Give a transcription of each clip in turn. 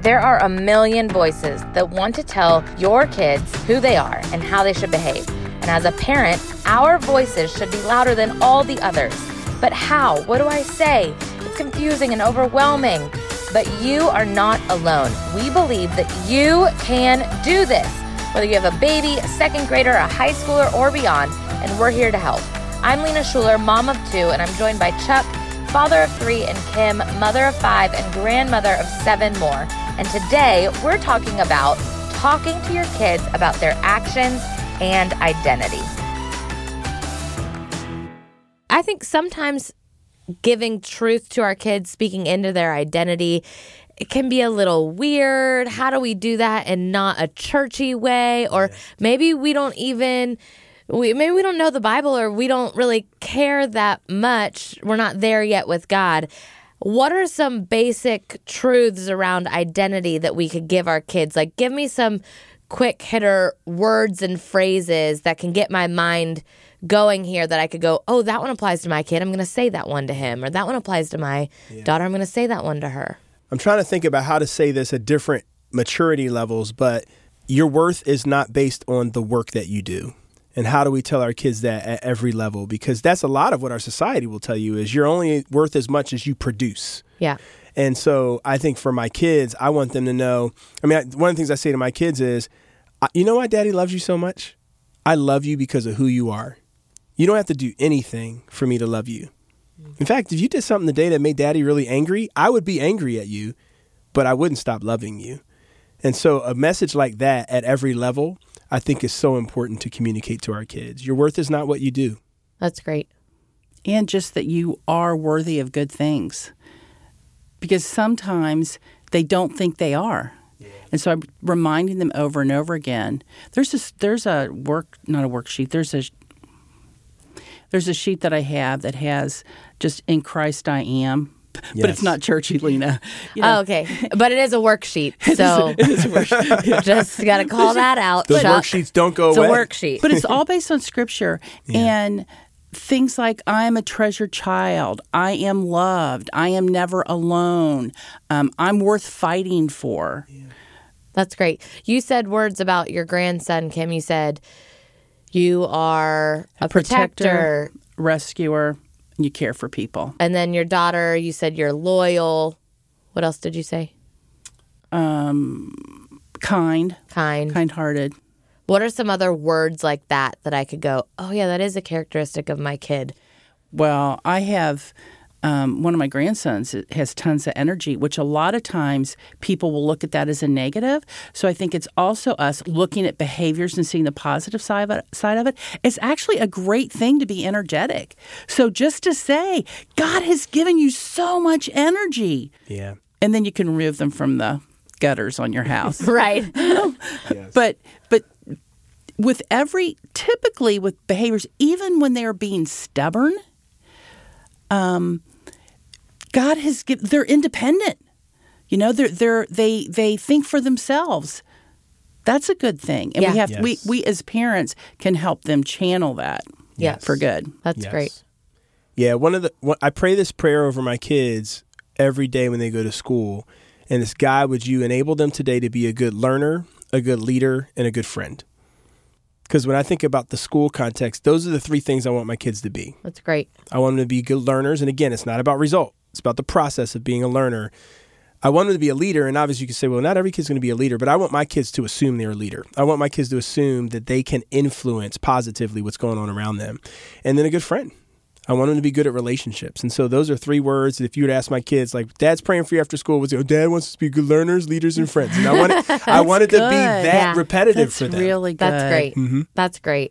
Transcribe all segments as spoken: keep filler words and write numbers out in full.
There are a million voices that want to tell your kids who they are and how they should behave. And as a parent, our voices should be louder than all the others. But how? What do I say? It's confusing and overwhelming. But you are not alone. We believe that you can do this, whether you have a baby, a second grader, a high schooler, or beyond, and we're here to help. I'm Lena Schuler, mom of two, and I'm joined by Chuck, father of three, and Kim, mother of five, and grandmother of seven more. And today, we're talking about talking to your kids about their actions and identity. I think sometimes giving truth to our kids, speaking into their identity, it can be a little weird. How do we do that in not a churchy way? Or maybe we don't even, we maybe we don't know the Bible, or we don't really care that much. We're not there yet with God. What are some basic truths around identity that we could give our kids? Like, give me some quick hitter words and phrases that can get my mind going here, that I could go, oh, that one applies to my kid. I'm going to say that one to him. Or that one applies to my yeah. daughter. I'm going to say that one to her. I'm trying to think about how to say this at different maturity levels, but your worth is not based on the work that you do. And how do we tell our kids that at every level? Because that's a lot of what our society will tell you is you're only worth as much as you produce. Yeah. And so I think for my kids, I want them to know, I mean, I, one of the things I say to my kids is, you know why Daddy loves you so much? I love you because of who you are. You don't have to do anything for me to love you. In fact, if you did something today that made Daddy really angry, I would be angry at you, but I wouldn't stop loving you. And so a message like that at every level, I think is so important to communicate to our kids. Your worth is not what you do. That's great. And just that you are worthy of good things. Because sometimes they don't think they are. Yeah. And so I'm reminding them over and over again. There's a, there's a work, not a worksheet, there's a There's a sheet that I have that has just in Christ I am, yes. but it's not churchy, Lena. You know? Oh, okay. But it is a worksheet. So it is a, it is a worksheet. Yeah. Just got to call that out. Those Chuck. Worksheets don't go it's away. It's a worksheet. But it's all based on Scripture. Yeah. And things like, I am a treasured child. I am loved. I am never alone. Um, I'm worth fighting for. Yeah. That's great. You said words about your grandson, Kim. You said, you are a, a protector, protector, rescuer, and you care for people. And then your daughter, you said you're loyal. What else did you say? Um, kind. Kind. Kind-hearted. What are some other words like that that I could go, oh, yeah, that is a characteristic of my kid? Well, I have... Um, one of my grandsons has tons of energy, which a lot of times people will look at that as a negative. So I think it's also us looking at behaviors and seeing the positive side of it. Side of it. It's actually a great thing to be energetic. So just to say, God has given you so much energy. Yeah. And then you can remove them from the gutters on your house. Right. Yes. But but with every, typically with behaviors, even when they're being stubborn, Um, God has given, they're independent. You know, they're, they're, they, they think for themselves. That's a good thing. And yeah. we have, yes. we, we as parents can help them channel that yes. for good. That's yes. great. Yeah. One of the, one, I pray this prayer over my kids every day when they go to school. And it's, God, would you enable them today to be a good learner, a good leader, and a good friend? Because when I think about the school context, those are the three things I want my kids to be. That's great. I want them to be good learners. And again, it's not about result. It's about the process of being a learner. I want them to be a leader. And obviously you can say, well, not every kid's going to be a leader, but I want my kids to assume they're a leader. I want my kids to assume that they can influence positively what's going on around them. And then a good friend. I want them to be good at relationships. And so those are three words that if you would ask my kids, like, Dad's praying for you after school, was, oh, Dad wants us to be good learners, leaders, and friends. And I wanted, I wanted to be that yeah. repetitive That's for them. really good. That's great. Mm-hmm. That's great.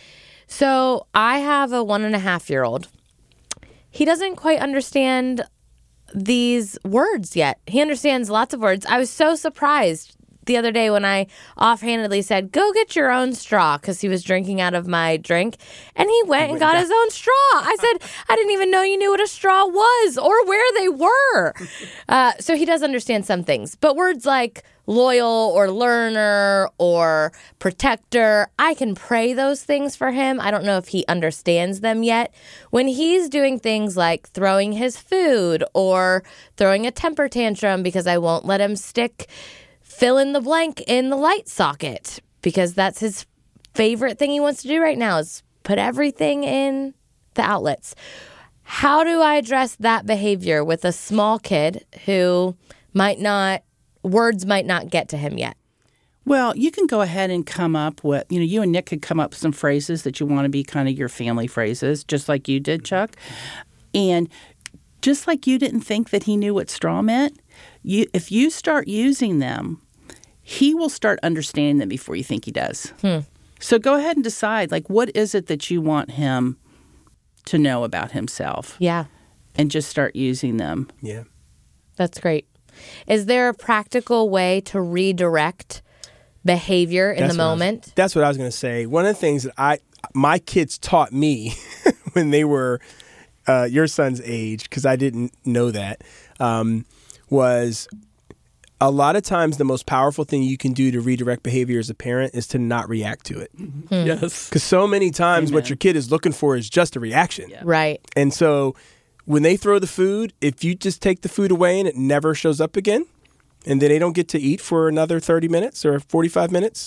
So I have a one and a half year old. He doesn't quite understand these words yet. He understands lots of words. I was so surprised the other day when I offhandedly said, go get your own straw, because he was drinking out of my drink. And he went and got his own straw. I said, I didn't even know you knew what a straw was or where they were. Uh, so he does understand some things. But words like loyal or learner or protector, I can pray those things for him. I don't know if he understands them yet. When he's doing things like throwing his food or throwing a temper tantrum because I won't let him stick fill in the blank in the light socket, because that's his favorite thing he wants to do right now is put everything in the outlets. How do I address that behavior with a small kid who might not, words might not get to him yet? Well, you can go ahead and come up with, you know, you and Nick could come up with some phrases that you want to be kind of your family phrases, just like you did, Chuck. And just like you didn't think that he knew what straw meant, you, if you start using them, he will start understanding them before you think he does. Hmm. So go ahead and decide, like, what is it that you want him to know about himself? Yeah. And just start using them. Yeah. That's great. Is there a practical way to redirect behavior in That's the what I was- moment? that's what I was going to say. One of the things that I, my kids taught me when they were uh, your son's age, because I didn't know that, um, was a lot of times the most powerful thing you can do to redirect behavior as a parent is to not react to it. Yes. Because so many times Amen. what your kid is looking for is just a reaction. Yeah. Right. And so when they throw the food, if you just take the food away and it never shows up again, and then they don't get to eat for another thirty minutes or forty-five minutes,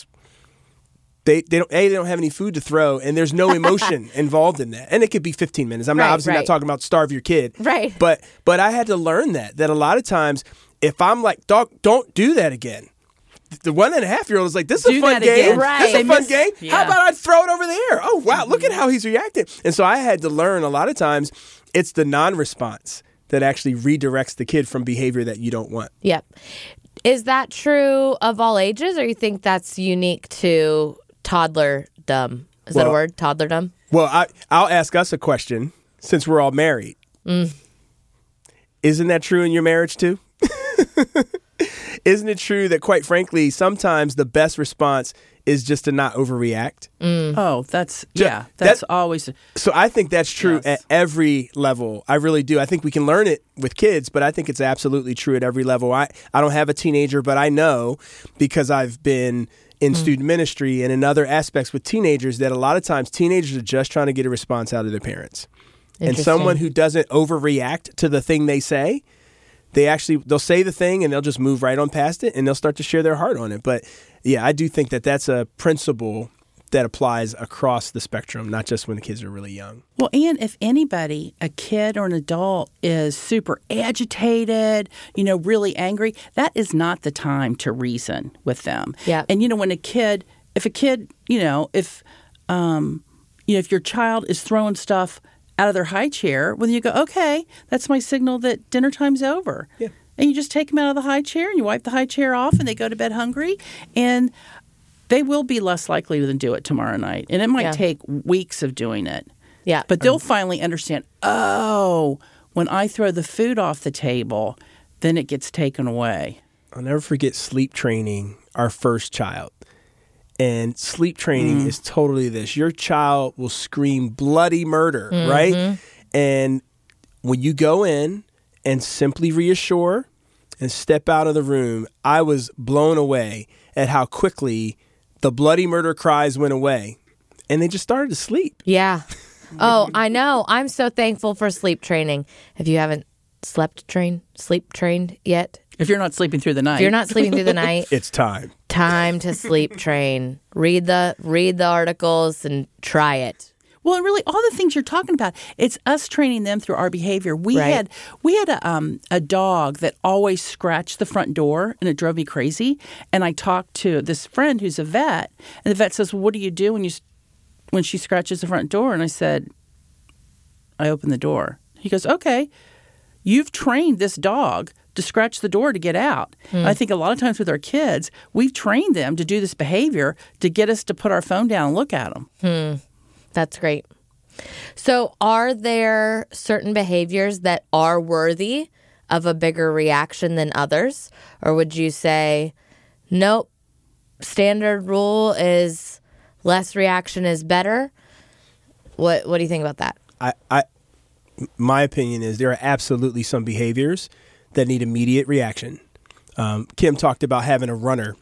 they they don't a they don't have any food to throw, and there's no emotion involved in that. And it could be fifteen minutes. I'm Right, not obviously right. not talking about starve your kid, Right. But but I had to learn that that a lot of times if I'm like, dog, don't do that again. The one and a half year old is like, this is Do a fun that game. again. Right. This is a They fun miss- game. How Yeah. about I throw it over there? Oh, wow. Look at how he's reacting. And so I had to learn a lot of times it's the non-response that actually redirects the kid from behavior that you don't want. Yep. Is that true of all ages, or you think that's unique to toddlerdom? Is that a Well- word? Toddlerdom? Well, I, I'll ask us a question since we're all married. Mm. Isn't that true in your marriage too? Isn't it true that, quite frankly, sometimes the best response is just to not overreact? Oh, that's, Ju- yeah, that's that- always, So I think that's true Yes. at every level. I really do. I think we can learn it with kids, but I think it's absolutely true at every level. I, I don't have a teenager, but I know because I've been in student ministry and in other aspects with teenagers that a lot of times teenagers are just trying to get a response out of their parents. And Interesting. someone who doesn't overreact to the thing they say, they actually, they'll say the thing and they'll just move right on past it and they'll start to share their heart on it. But yeah, I do think that that's a principle that applies across the spectrum, not just when the kids are really young. well, and if anybody, a kid or an adult, is super agitated, you know, really angry, that is not the time to reason with them. Yeah. And, you know, when a kid, if a kid, you know, if, um, you know, if your child is throwing stuff out of their high chair, well, you go, okay, that's my signal that dinner time's over. Yeah. And you just take them out of the high chair and you wipe the high chair off and they go to bed hungry. And they will be less likely to do it tomorrow night. And it might Yeah. take weeks of doing it. Yeah. But they'll finally understand, oh, when I throw the food off the table, then it gets taken away. I'll never forget sleep training our first child. And sleep training is totally this. Your child will scream bloody murder, right? And when you go in and simply reassure and step out of the room, I was blown away at how quickly the bloody murder cries went away. And they just started to sleep. Yeah. Oh, I know. I'm so thankful for sleep training. If you haven't slept trained, sleep trained yet, If you're not sleeping through the night. if you're not sleeping through the night, It's time. time to sleep train. Read the read the articles and try it. Well, and really, all the things you're talking about, it's us training them through our behavior. We Right. had we had a um, a dog that always scratched the front door, and it drove me crazy. And I talked to this friend who's a vet, and the vet says, well, "What do you do when you s- when she scratches the front door?" And I said, "I open the door." He goes, "Okay, you've trained this dog to scratch the door to get out." And I think a lot of times with our kids, we've trained them to do this behavior to get us to put our phone down and look at them. That's great. So, are there certain behaviors that are worthy of a bigger reaction than others? Or would you say, nope, standard rule is less reaction is better. What What do you think about that? I, I, my opinion is there are absolutely some behaviors that need immediate reaction. Um, Kim talked about having a runner.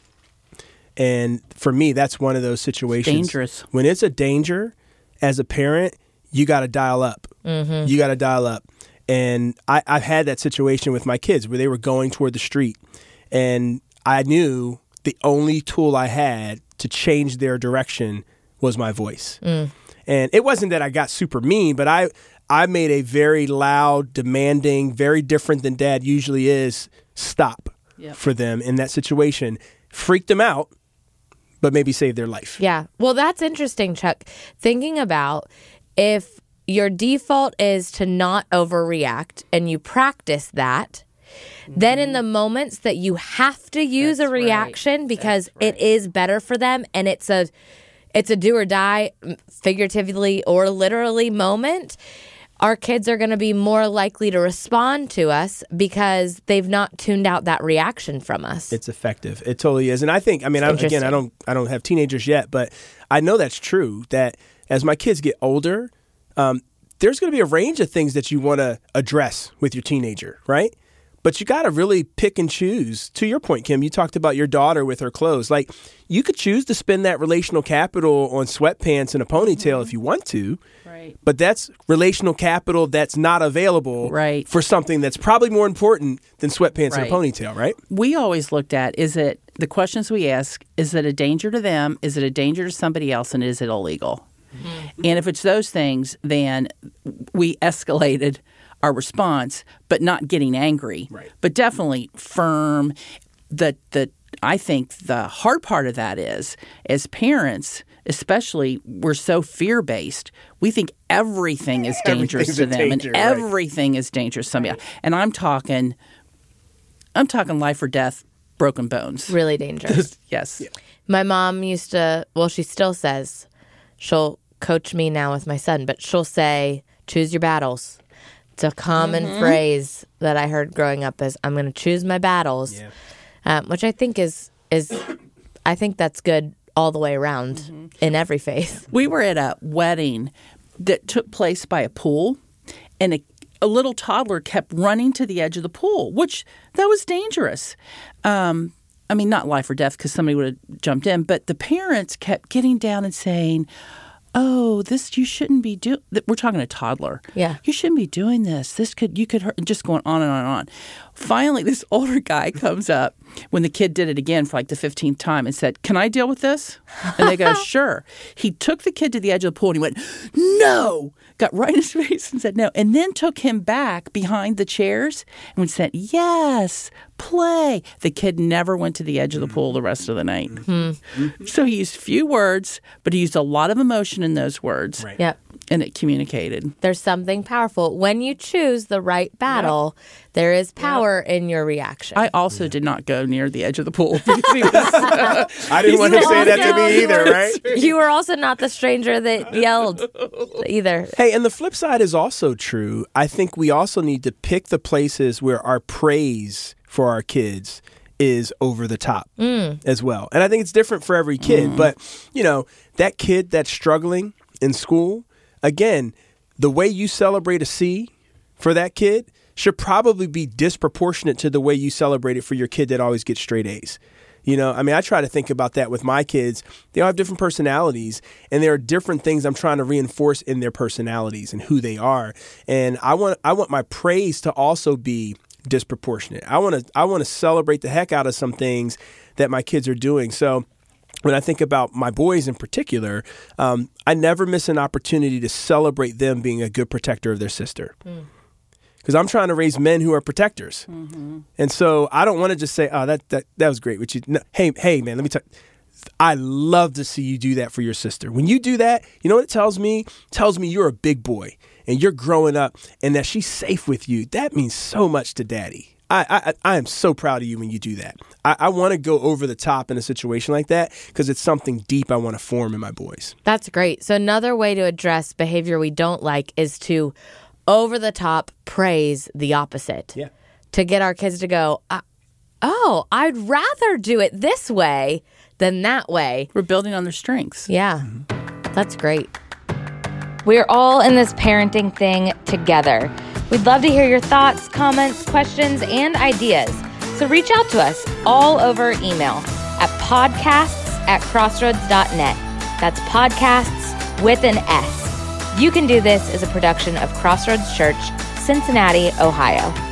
And for me, that's one of those situations. Dangerous. When it's a danger, as a parent, you got to dial up. Mm-hmm. You got to dial up. And I, I've had that situation with my kids where they were going toward the street. And I knew the only tool I had to change their direction was my voice. Mm. And it wasn't that I got super mean, but I, I made a very loud, demanding, very different than Dad usually is, stop yep. for them in that situation. Freaked them out, but maybe saved their life. Yeah. Well, that's interesting, Chuck. Thinking about if your default is to not overreact and you practice that, mm-hmm. then in the moments that you have to use that's a reaction right. because right. it is better for them and it's a it's a do or die, figuratively or literally moment, our kids are going to be more likely to respond to us because they've not tuned out that reaction from us. It's effective. It totally is. And I think, I mean, I, again, I don't I don't have teenagers yet, but I know that's true, that as my kids get older, um, there's going to be a range of things that you want to address with your teenager, right? But you got to really pick and choose. To your point, Kim, you talked about your daughter with her clothes. Like, you could choose to spend that relational capital on sweatpants and a ponytail mm-hmm. if you want to. Right. But that's relational capital that's not available right. for something that's probably more important than sweatpants right. and a ponytail, right? We always looked at, is it, the questions we ask, is it a danger to them? Is it a danger to somebody else? And is it illegal? Mm-hmm. And if it's those things, then we escalated our response, but not getting angry, right. but definitely firm. The the I think the hard part of that is, as parents, especially, we're so fear-based. We think everything is dangerous to them, danger, and right. everything is dangerous to somebody else. And I'm talking, I'm talking life or death, broken bones. Really dangerous. Yes. Yeah. My mom used to. Well, she still says. She'll coach me now with my son, but she'll say, "Choose your battles." It's a common mm-hmm. phrase that I heard growing up is, I'm going to choose my battles, yeah. um, which I think is, is, I think that's good all the way around mm-hmm. in every faith. We were at a wedding that took place by a pool, and a, a little toddler kept running to the edge of the pool, which that was dangerous. Um, I mean, not life or death because somebody would have jumped in, but the parents kept getting down and saying, oh, this, you shouldn't be doing, we're talking a toddler. Yeah. You shouldn't be doing this. This could, you could hurt, just going on and on and on. Finally, this older guy comes up when the kid did it again for like the fifteenth time and said, can I deal with this? And they go, sure. He took the kid to the edge of the pool and he went, no, got right in his face and said no. And then took him back behind the chairs and said, yes, play. The kid never went to the edge of the pool the rest of the night. Mm-hmm. So he used few words, but he used a lot of emotion in those words. Right. Yep. And it communicated. There's something powerful. When you choose the right battle, yep. there is power yep. in your reaction. I also yeah. did not go near the edge of the pool. Because he was, uh, I didn't want to say that to me either, right? You were also not the stranger that yelled either. Hey, and the flip side is also true. I think we also need to pick the places where our praise for our kids is over the top mm. as well. And I think it's different for every kid. Mm. But, you know, that kid that's struggling in school, again, the way you celebrate a C for that kid should probably be disproportionate to the way you celebrate it for your kid that always gets straight A's. You know, I mean, I try to think about that with my kids. They all have different personalities, and there are different things I'm trying to reinforce in their personalities and who they are. And I want I want my praise to also be disproportionate. I want to I want to celebrate the heck out of some things that my kids are doing. So when I think about my boys in particular, um, I never miss an opportunity to celebrate them being a good protector of their sister. Because mm. I'm trying to raise men who are protectors. Mm-hmm. And so I don't want to just say, oh, that that, that was great. Which you, no, hey, hey, man, let me tell you. I love to see you do that for your sister. When you do that, you know what it tells me? It tells me you're a big boy and you're growing up and that she's safe with you. That means so much to daddy. I, I I am so proud of you when you do that. I, I want to go over the top in a situation like that because it's something deep I want to form in my boys. That's great. So another way to address behavior we don't like is to over the top praise the opposite. Yeah. To get our kids to go, oh, I'd rather do it this way then that way, we're building on their strengths. yeah, that's great. We're all in this parenting thing together. We'd love to hear your thoughts, comments, questions, and ideas. So reach out to us all over email at podcasts at crossroads dot net. That's podcasts with an S. You Can Do This is a production of Crossroads Church, Cincinnati, Ohio.